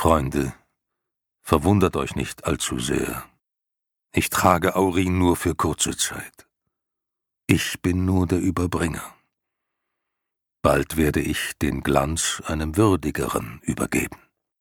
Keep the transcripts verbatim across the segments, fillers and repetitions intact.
Freunde, verwundert euch nicht allzu sehr. Ich trage Aurin nur für kurze Zeit. Ich bin nur der Überbringer. Bald werde ich den Glanz einem Würdigeren übergeben.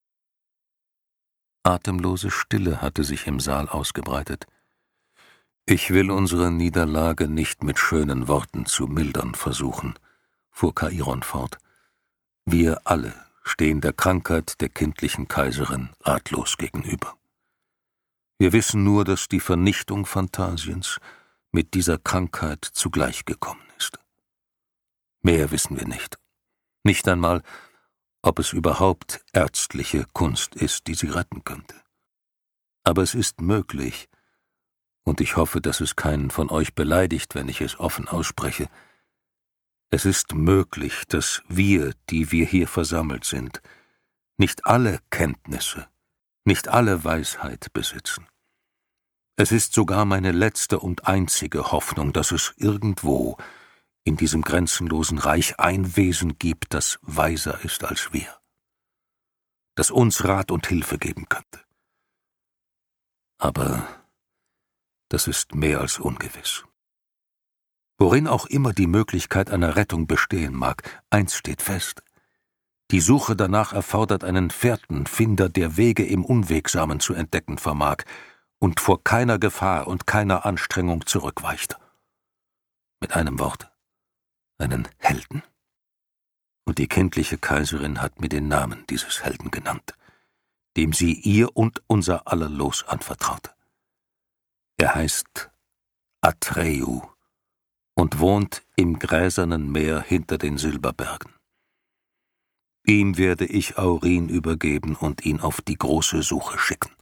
Atemlose Stille hatte sich im Saal ausgebreitet. »Ich will unsere Niederlage nicht mit schönen Worten zu mildern versuchen«, fuhr Chairon fort. »Wir alle stehen der Krankheit der kindlichen Kaiserin ratlos gegenüber. Wir wissen nur, dass die Vernichtung Phantasiens mit dieser Krankheit zugleich gekommen ist. Mehr wissen wir nicht. Nicht einmal, ob es überhaupt ärztliche Kunst ist, die sie retten könnte. Aber es ist möglich, und ich hoffe, dass es keinen von euch beleidigt, wenn ich es offen ausspreche, es ist möglich, dass wir, die wir hier versammelt sind, nicht alle Kenntnisse, nicht alle Weisheit besitzen. Es ist sogar meine letzte und einzige Hoffnung, dass es irgendwo in diesem grenzenlosen Reich ein Wesen gibt, das weiser ist als wir, das uns Rat und Hilfe geben könnte. Aber das ist mehr als ungewiss. Worin auch immer die Möglichkeit einer Rettung bestehen mag, eins steht fest: Die Suche danach erfordert einen Fährtenfinder, der Wege im Unwegsamen zu entdecken vermag und vor keiner Gefahr und keiner Anstrengung zurückweicht. Mit einem Wort: einen Helden. Und die kindliche Kaiserin hat mir den Namen dieses Helden genannt, dem sie ihr und unser aller Los anvertraute. Er heißt Atreu und wohnt im gräsernen Meer hinter den Silberbergen. Ihm werde ich Aurin übergeben und ihn auf die große Suche schicken.